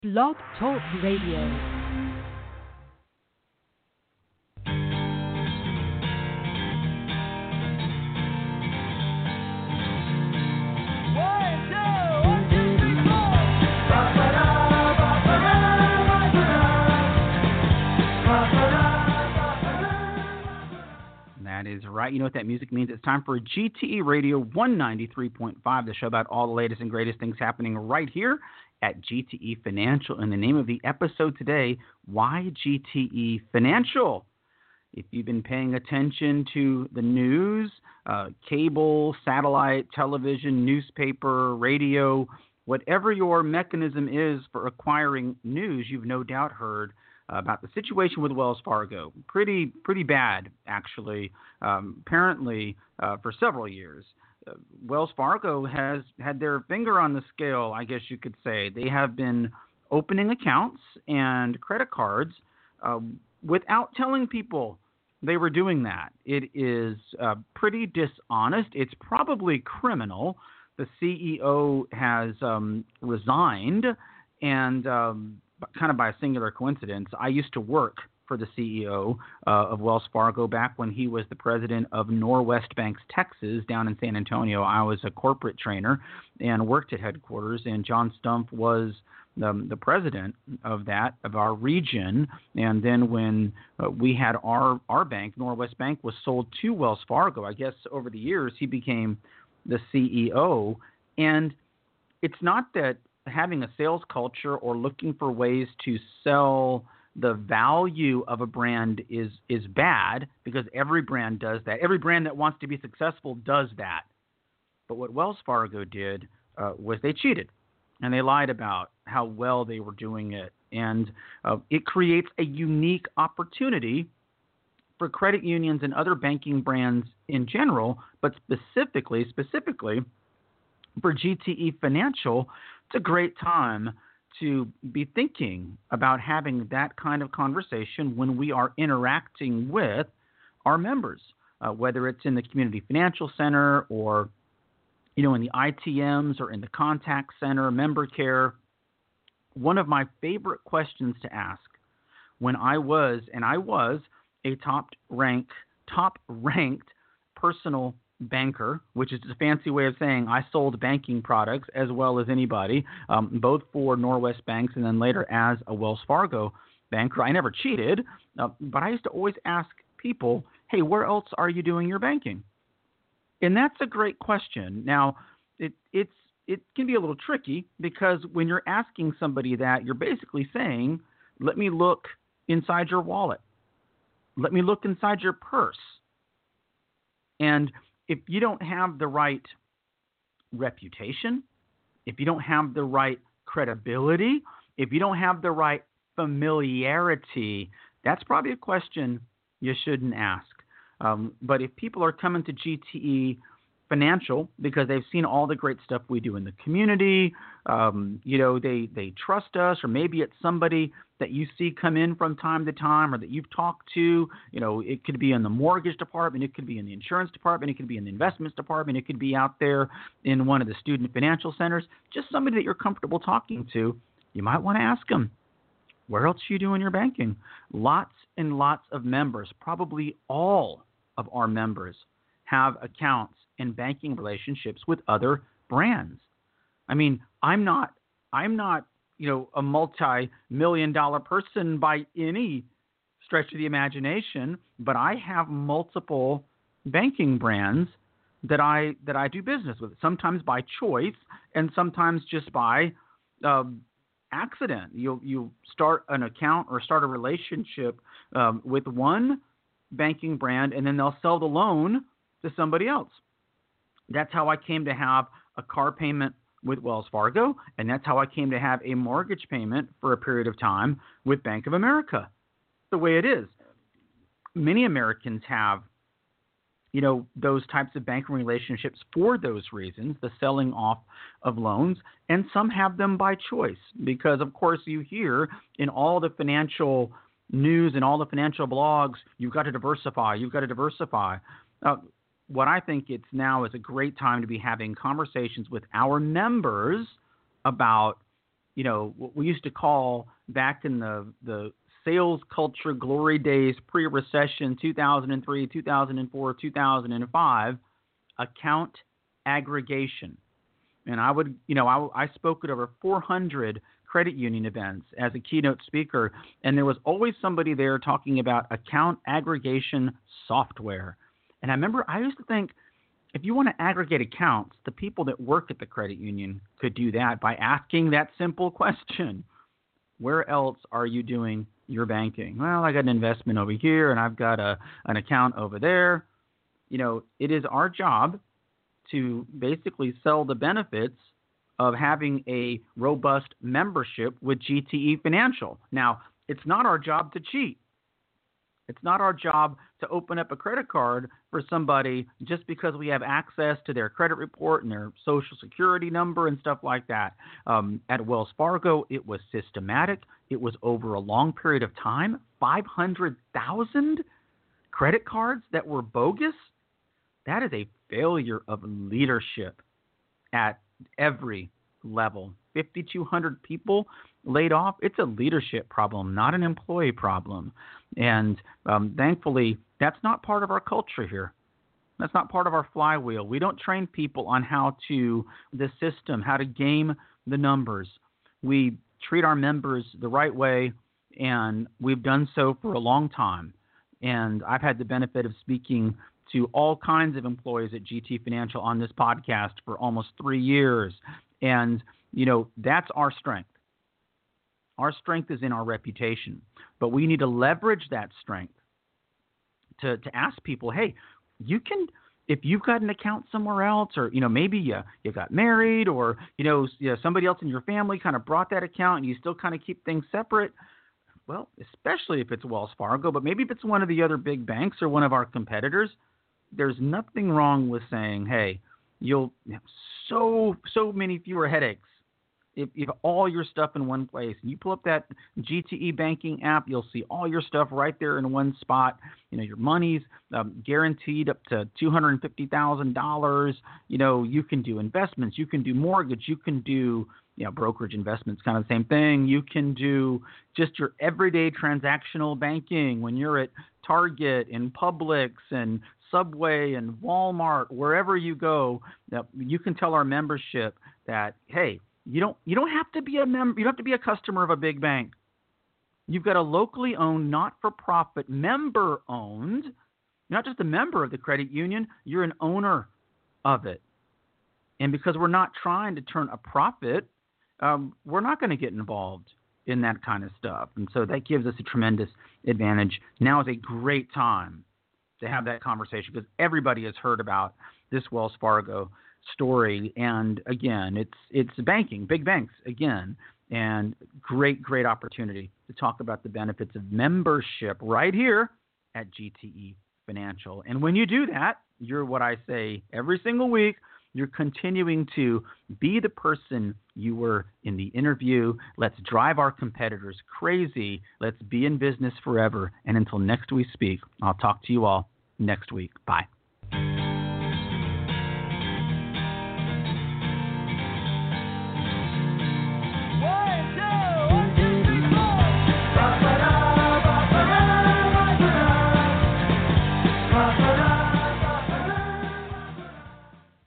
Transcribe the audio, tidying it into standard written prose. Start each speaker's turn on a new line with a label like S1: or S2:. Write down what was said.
S1: Blog Talk Radio.
S2: That is right. You know what that music means? It's time for GTE Radio 193.5, the show about all the latest and greatest things happening right here at GTE Financial. And the name of the episode today, why GTE Financial? If you've been paying attention to the news, cable, satellite, television, newspaper, radio, whatever your mechanism is for acquiring news, you've no doubt heard about the situation with Wells Fargo. Pretty bad, actually, apparently for several years. Wells Fargo has had their finger on the scale, I guess you could say. They have been opening accounts and credit cards without telling people they were doing that. It is pretty dishonest. It's probably criminal. The CEO has resigned, and kind of by a singular coincidence, I used to work for the CEO of Wells Fargo back when he was the president of Norwest Banks, Texas, down in San Antonio. I was a corporate trainer and worked at headquarters, and John Stumpf was the president of our region. And then when we had our bank, Norwest Bank, was sold to Wells Fargo, I guess over the years he became the CEO. And it's not that having a sales culture or looking for ways to sell the value of a brand is bad, because every brand does that. Every brand that wants to be successful does that. But what Wells Fargo did was they cheated, and they lied about how well they were doing it. And it creates a unique opportunity for credit unions and other banking brands in general, but specifically for GTE Financial. It's a great time to be thinking about having that kind of conversation when we are interacting with our members, whether it's in the Community Financial Center or, in the ITMs or in the contact center, member care. One of my favorite questions to ask when I was a top-ranked personal banker, which is a fancy way of saying I sold banking products as well as anybody, both for Norwest Banks and then later as a Wells Fargo banker. I never cheated, but I used to always ask people, hey, where else are you doing your banking? And that's a great question. Now, it can be a little tricky, because when you're asking somebody that, you're basically saying, let me look inside your wallet. Let me look inside your purse. And if you don't have the right reputation, if you don't have the right credibility, if you don't have the right familiarity, that's probably a question you shouldn't ask. But if people are coming to GTE Financial because they've seen all the great stuff we do in the community, they trust us, or maybe it's somebody that you see come in from time to time or that you've talked to. It could be in the mortgage department, it could be in the insurance department, it could be in the investments department, it could be out there in one of the student financial centers, just somebody that you're comfortable talking to. You might want to ask them, where else are you doing your banking? Lots and lots of members, probably all of our members, have accounts and banking relationships with other brands. I mean, I'm not a multi-million-dollar person by any stretch of the imagination, but I have multiple banking brands that I do business with, sometimes by choice and sometimes just by accident. You start an account or start a relationship with one banking brand, and then they'll sell the loan to somebody else. That's how I came to have a car payment with Wells Fargo, and that's how I came to have a mortgage payment for a period of time with Bank of America. The way it is. Many Americans have, those types of banking relationships for those reasons, the selling off of loans, and some have them by choice because, of course, you hear in all the financial news and all the financial blogs, you've got to diversify. What I think it's now is a great time to be having conversations with our members about what we used to call back in the sales culture glory days, pre-recession, 2003, 2004, 2005, account aggregation. And I spoke at over 400 credit union events as a keynote speaker, and there was always somebody there talking about account aggregation software. And I remember I used to think, if you want to aggregate accounts, the people that work at the credit union could do that by asking that simple question. Where else are you doing your banking? Well, I got an investment over here, and I've got an account over there. It is our job to basically sell the benefits of having a robust membership with GTE Financial. Now, it's not our job to cheat. It's not our job to open up a credit card for somebody just because we have access to their credit report and their social security number and stuff like that. At Wells Fargo, it was systematic. It was over a long period of time. 500,000 credit cards that were bogus. That is a failure of leadership at every level. 5,200 people laid off. It's a leadership problem, not an employee problem. And thankfully, that's not part of our culture here. That's not part of our flywheel. We don't train people on the system, how to game the numbers. We treat our members the right way, and we've done so for a long time. And I've had the benefit of speaking to all kinds of employees at GT Financial on this podcast for almost 3 years. And, that's our strength. Our strength is in our reputation, but we need to leverage that strength to ask people, hey, you can, if you've got an account somewhere else, or, maybe you got married, or, somebody else in your family kind of brought that account and you still kind of keep things separate. Well, especially if it's Wells Fargo, but maybe if it's one of the other big banks or one of our competitors, there's nothing wrong with saying, hey, you'll have so many fewer headaches if you have all your stuff in one place. And you pull up that GTE banking app, you'll see all your stuff right there in one spot. Your money's guaranteed up to $250,000. You can do investments, you can do mortgage, you can do brokerage investments, kind of the same thing. You can do just your everyday transactional banking when you're at Target and Publix and Subway and Walmart, wherever you go. You can tell our membership that, hey, you don't have to be a member. You don't have to be a customer of a big bank. You've got a locally owned, not-for-profit, member-owned. You're not just a member of the credit union. You're an owner of it. And because we're not trying to turn a profit, we're not going to get involved in that kind of stuff. And so that gives us a tremendous advantage. Now is a great time to have that conversation because everybody has heard about this Wells Fargo story. And again, it's banking, big banks again, and great opportunity to talk about the benefits of membership right here at GTE Financial. And when you do that, you're what I say every single week, you're continuing to be the person you were in the interview. Let's drive our competitors crazy. Let's be in business forever. And until next we speak, I'll talk to you all next week. Bye.